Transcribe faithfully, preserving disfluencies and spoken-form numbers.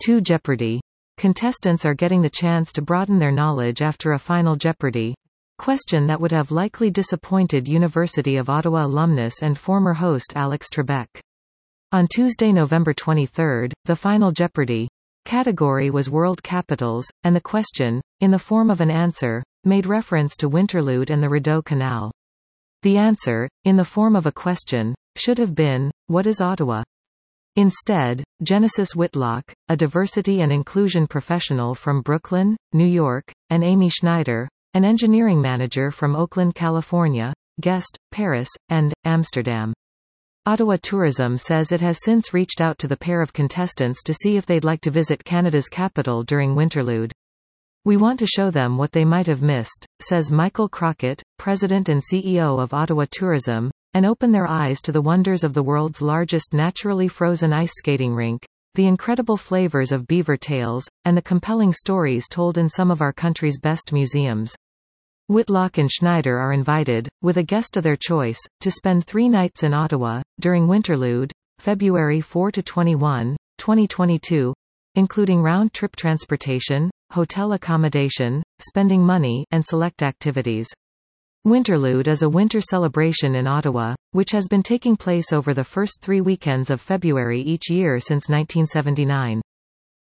two Jeopardy! Contestants are getting the chance to broaden their knowledge after a final Jeopardy! Question that would have likely disappointed University of Ottawa alumnus and former host Alex Trebek. On Tuesday, November twenty-third, the final Jeopardy! Category was World Capitals, and the question, in the form of an answer, made reference to Winterlude and the Rideau Canal. The answer, in the form of a question, should have been, what is Ottawa? Instead, Genesis Whitlock, a diversity and inclusion professional from Brooklyn, New York, and Amy Schneider, an engineering manager from Oakland, California, guessed Paris, and Amsterdam. Ottawa Tourism says it has since reached out to the pair of contestants to see if they'd like to visit Canada's capital during Winterlude. We want to show them what they might have missed, says Michael Crockett, president and C E O of Ottawa Tourism, and open their eyes to the wonders of the world's largest naturally frozen ice skating rink, the incredible flavors of beaver tails, and the compelling stories told in some of our country's best museums. Whitlock and Schneider are invited, with a guest of their choice, to spend three nights in Ottawa, during Winterlude, February fourth to twenty-first, twenty twenty-two, including round-trip transportation, hotel accommodation, spending money, and select activities. Winterlude is a winter celebration in Ottawa, which has been taking place over the first three weekends of February each year since nineteen seventy-nine.